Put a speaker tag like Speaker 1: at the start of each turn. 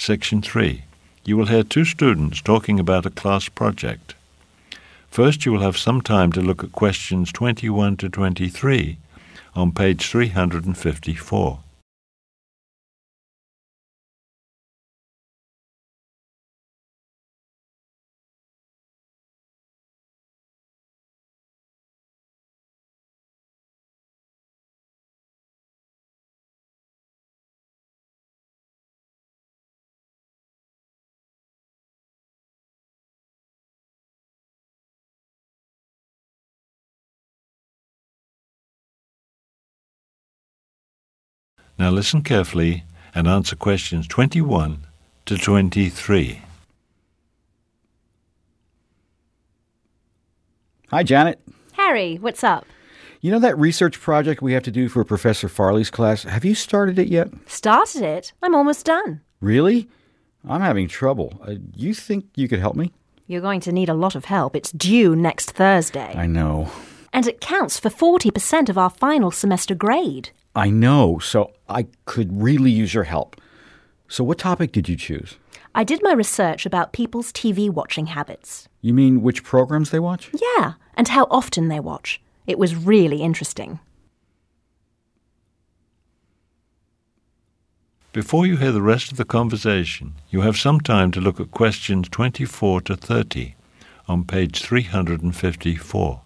Speaker 1: Section 3. You will hear two students talking about a class project. First, you will have some time to look at questions 21 to 23 on page 354. Now listen carefully and answer questions 21 to 23.
Speaker 2: Hi, Janet.
Speaker 3: Harry, what's up?
Speaker 2: You know that research project we have to do for Professor Farley's class? Have you started it yet?
Speaker 3: Started it? I'm almost done.
Speaker 2: Really? I'm having trouble. You think you could help me?
Speaker 3: You're going to need a lot of help. It's due next Thursday.
Speaker 2: I know.
Speaker 3: And it counts for 40% of our final semester grade.
Speaker 2: I know, so I could really use your help. So what topic did you choose?
Speaker 3: I did my research about people's TV watching habits.
Speaker 2: You mean which programs they watch?
Speaker 3: Yeah, and how often they watch. It was really interesting.
Speaker 1: Before you hear the rest of the conversation, you have some time to look at questions 24 to 30 on page 354.